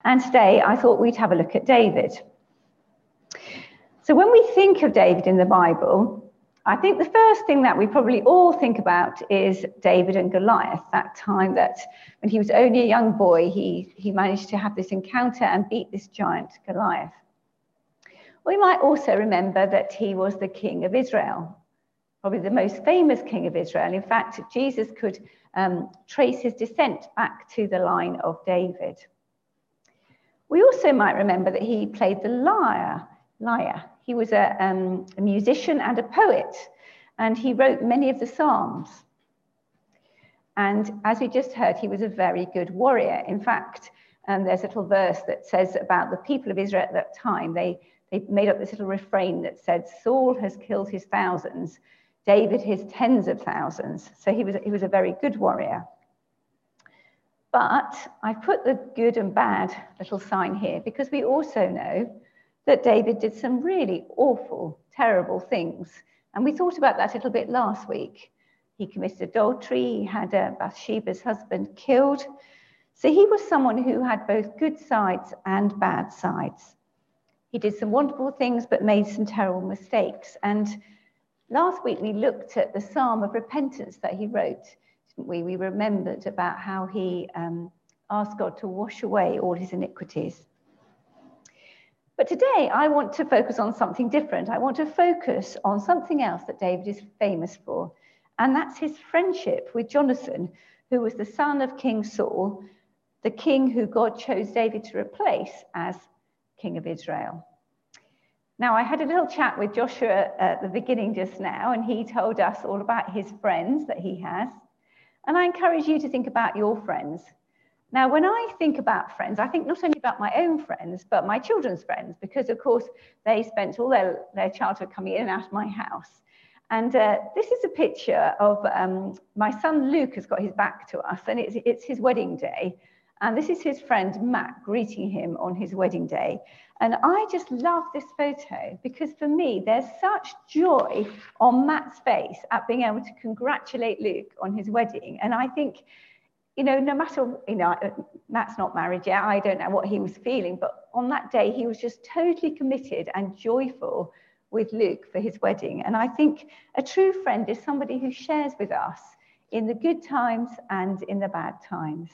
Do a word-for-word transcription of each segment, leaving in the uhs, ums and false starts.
And today I thought we'd have a look at David. So when we think of David in the Bible, I think the first thing that we probably all think about is David and Goliath, that time that when he was only a young boy, he, he managed to have this encounter and beat this giant Goliath. We might also remember that he was the king of Israel, probably the most famous king of Israel. In fact, Jesus could um, trace his descent back to the line of David. We also might remember that he played the lyre. lyre. He was a, um, a musician and a poet, and he wrote many of the Psalms. And as we just heard, he was a very good warrior. In fact, um, there's a little verse that says about the people of Israel at that time, they, they made up this little refrain that said, Saul has killed his thousands, David his tens of thousands. So he was, he was a very good warrior. But I've put the good and bad little sign here because we also know that David did some really awful, terrible things. And we thought about that a little bit last week. He committed adultery, he had uh, Bathsheba's husband killed. So he was someone who had both good sides and bad sides. He did some wonderful things, but made some terrible mistakes. And last week we looked at the Psalm of Repentance that he wrote, didn't we? We remembered about how he um, asked God to wash away all his iniquities. But today I want to focus on something different. I want to focus on something else that David is famous for, and that's his friendship with Jonathan, who was the son of King Saul, the king who God chose David to replace as king of Israel. Now, I had a little chat with Joshua at the beginning just now, and he told us all about his friends that he has. And I encourage you to think about your friends. Now, when I think about friends, I think not only about my own friends, but my children's friends, because of course they spent all their, their childhood coming in and out of my house. And uh, this is a picture of um, my son Luke has got his back to us, and it's, it's his wedding day. And this is his friend Matt greeting him on his wedding day. And I just love this photo because for me, there's such joy on Matt's face at being able to congratulate Luke on his wedding. And I think, you know, no matter, you know, Matt's not married yet, I don't know what he was feeling, but on that day, he was just totally committed and joyful with Luke for his wedding. And I think a true friend is somebody who shares with us in the good times and in the bad times.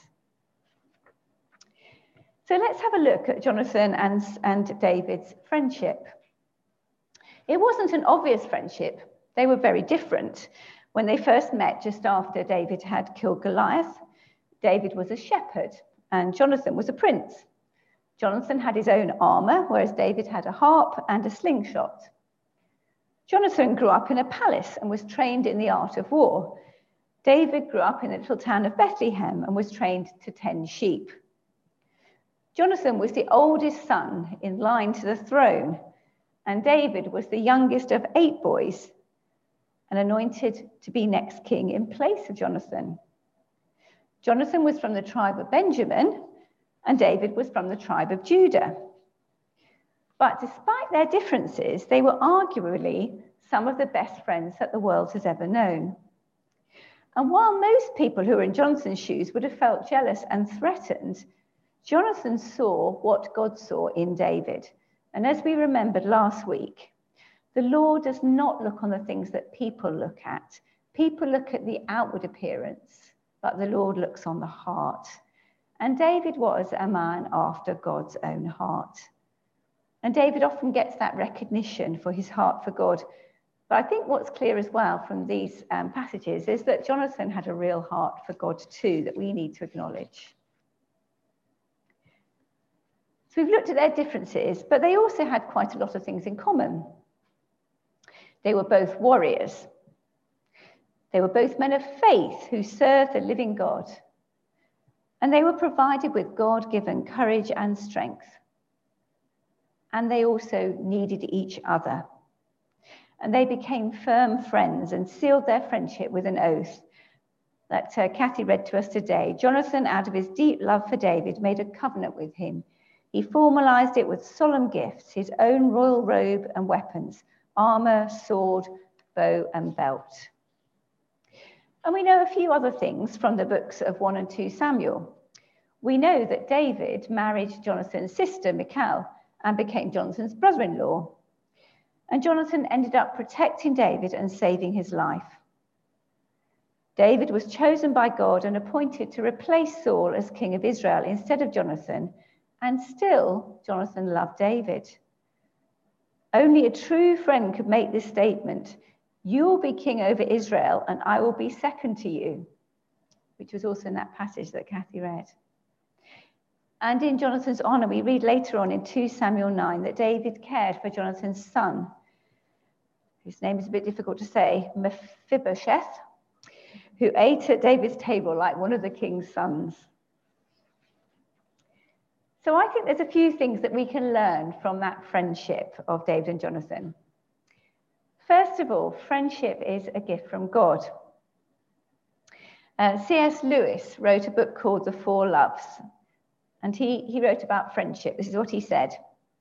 So let's have a look at Jonathan and, and David's friendship. It wasn't an obvious friendship. They were very different. When they first met just after David had killed Goliath, David was a shepherd and Jonathan was a prince. Jonathan had his own armor, whereas David had a harp and a slingshot. Jonathan grew up in a palace and was trained in the art of war. David grew up in the little town of Bethlehem and was trained to tend sheep. Jonathan was the oldest son in line to the throne, and David was the youngest of eight boys and anointed to be next king in place of Jonathan. Jonathan was from the tribe of Benjamin, and David was from the tribe of Judah. But despite their differences, they were arguably some of the best friends that the world has ever known. And while most people who were in Jonathan's shoes would have felt jealous and threatened, Jonathan saw what God saw in David. And as we remembered last week, the Lord does not look on the things that people look at. People look at the outward appearance, but the Lord looks on the heart. And David was a man after God's own heart. And David often gets that recognition for his heart for God. But I think what's clear as well from these um, passages is that Jonathan had a real heart for God too, that we need to acknowledge. So we've looked at their differences, but they also had quite a lot of things in common. They were both warriors. They were both men of faith who served the living God. And they were provided with God-given courage and strength. And they also needed each other. And they became firm friends and sealed their friendship with an oath that uh, Kathy read to us today. Jonathan, out of his deep love for David, made a covenant with him. He formalized it with solemn gifts, his own royal robe and weapons, armor, sword, bow, and belt. And we know a few other things from the books of First and Second Samuel. We know that David married Jonathan's sister, Michal, and became Jonathan's brother-in-law. And Jonathan ended up protecting David and saving his life. David was chosen by God and appointed to replace Saul as king of Israel instead of Jonathan, and still Jonathan loved David. Only a true friend could make this statement: "You will be king over Israel, and I will be second to you," which was also in that passage that Kathy read. And in Jonathan's honor, we read later on in Second Samuel nine that David cared for Jonathan's son, whose name is a bit difficult to say, Mephibosheth, who ate at David's table like one of the king's sons. So I think there's a few things that we can learn from that friendship of David and Jonathan. First of all, friendship is a gift from God. Uh, C S Lewis wrote a book called The Four Loves, and he, he wrote about friendship. This is what he said.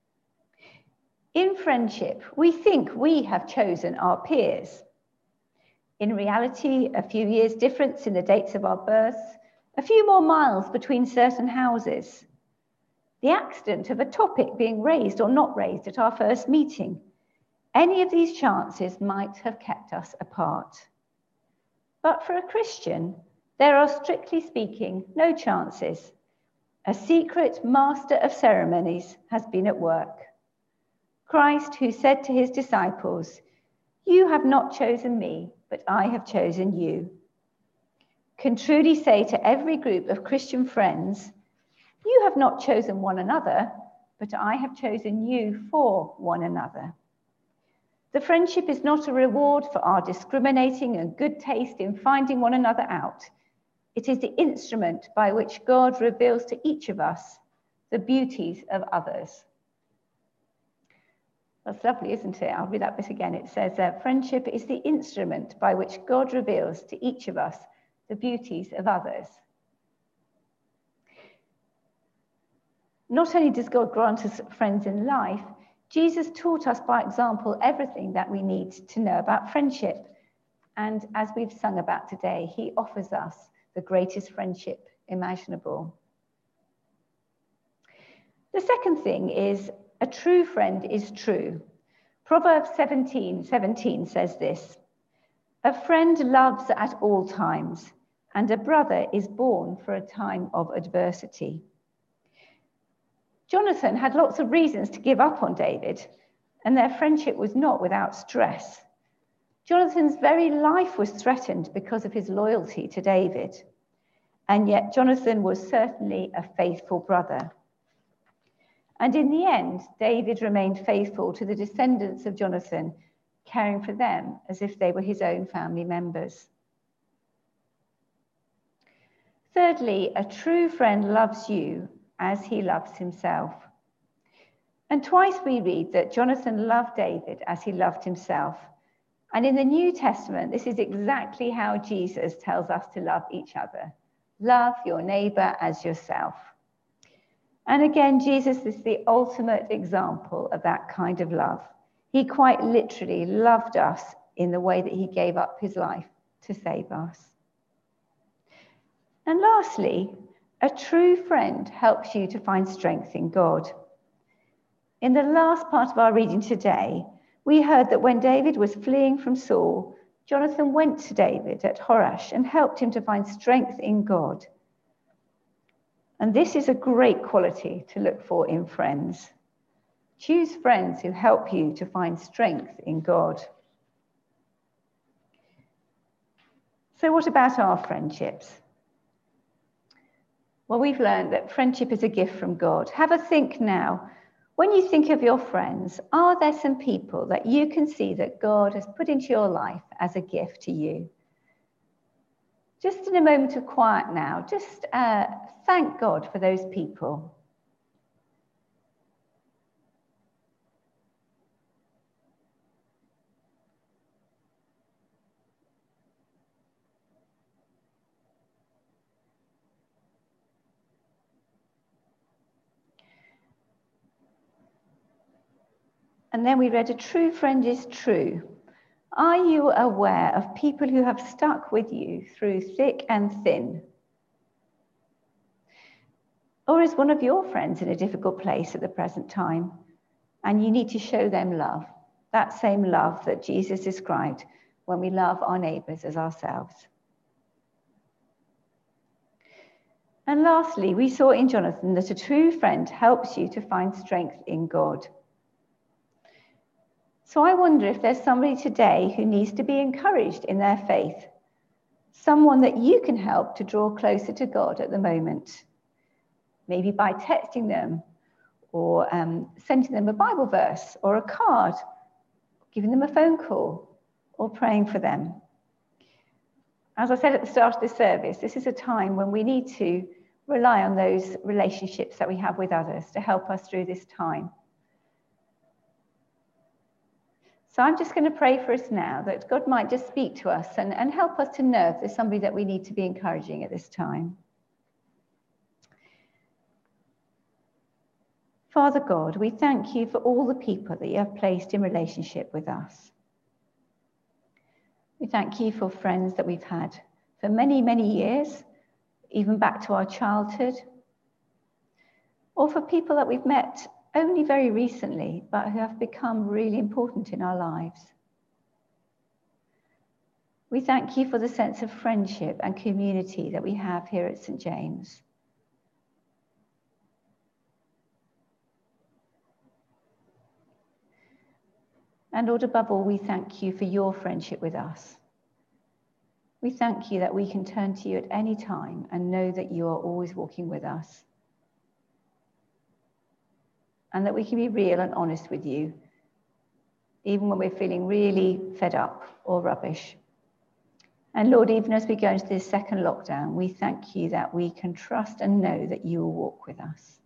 In friendship, we think we have chosen our peers. In reality, a few years difference in the dates of our births, a few more miles between certain houses, the accident of a topic being raised or not raised at our first meeting, any of these chances might have kept us apart. But for a Christian, there are, strictly speaking, no chances. A secret master of ceremonies has been at work. Christ, who said to his disciples, "You have not chosen me, but I have chosen you," can truly say to every group of Christian friends, "You have not chosen one another, but I have chosen you for one another." The friendship is not a reward for our discriminating and good taste in finding one another out. It is the instrument by which God reveals to each of us the beauties of others. That's lovely, isn't it? I'll read that bit again. It says that friendship is the instrument by which God reveals to each of us the beauties of others. Not only does God grant us friends in life, Jesus taught us by example everything that we need to know about friendship. And as we've sung about today, he offers us the greatest friendship imaginable. The second thing is, a true friend is true. Proverbs seventeen seventeen says this: "A friend loves at all times, and a brother is born for a time of adversity." Jonathan had lots of reasons to give up on David, and their friendship was not without stress. Jonathan's very life was threatened because of his loyalty to David, and yet Jonathan was certainly a faithful brother. And in the end, David remained faithful to the descendants of Jonathan, caring for them as if they were his own family members. Thirdly, a true friend loves you as he loves himself. And twice we read that Jonathan loved David as he loved himself. And in the New Testament, this is exactly how Jesus tells us to love each other. Love your neighbor as yourself. And again, Jesus is the ultimate example of that kind of love. He quite literally loved us in the way that he gave up his life to save us. And lastly, a true friend helps you to find strength in God. In the last part of our reading today, we heard that when David was fleeing from Saul, Jonathan went to David at Horesh and helped him to find strength in God. And this is a great quality to look for in friends. Choose friends who help you to find strength in God. So what about our friendships? Well, we've learned that friendship is a gift from God. Have a think now. When you think of your friends, are there some people that you can see that God has put into your life as a gift to you? Just in a moment of quiet now, just uh, thank God for those people. And then we read, a true friend is true. Are you aware of people who have stuck with you through thick and thin? Or is one of your friends in a difficult place at the present time and you need to show them love, that same love that Jesus described when we love our neighbours as ourselves? And lastly, we saw in Jonathan that a true friend helps you to find strength in God. So I wonder if there's somebody today who needs to be encouraged in their faith, someone that you can help to draw closer to God at the moment, maybe by texting them or um, sending them a Bible verse or a card, giving them a phone call or praying for them. As I said at the start of the service, this is a time when we need to rely on those relationships that we have with others to help us through this time. So I'm just going to pray for us now that God might just speak to us and, and help us to know if there's somebody that we need to be encouraging at this time. Father God, we thank you for all the people that you have placed in relationship with us. We thank you for friends that we've had for many, many years, even back to our childhood, or for people that we've met only very recently, but who have become really important in our lives. We thank you for the sense of friendship and community that we have here at Saint James. And Lord, above all, we thank you for your friendship with us. We thank you that we can turn to you at any time and know that you are always walking with us. And that we can be real and honest with you, even when we're feeling really fed up or rubbish. And Lord, even as we go into this second lockdown, we thank you that we can trust and know that you will walk with us.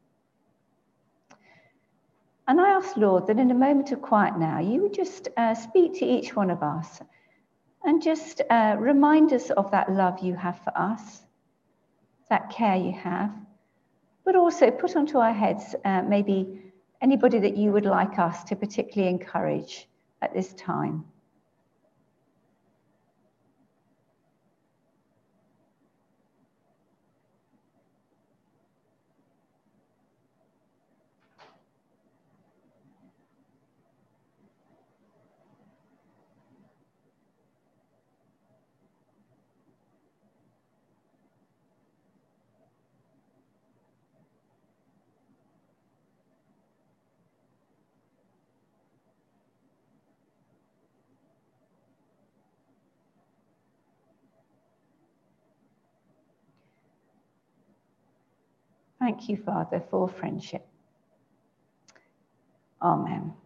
And I ask, Lord, that in a moment of quiet now, you would just uh, speak to each one of us and just uh, remind us of that love you have for us, that care you have, but also put onto our heads uh, maybe anybody that you would like us to particularly encourage at this time. Thank you, Father, for friendship. Amen.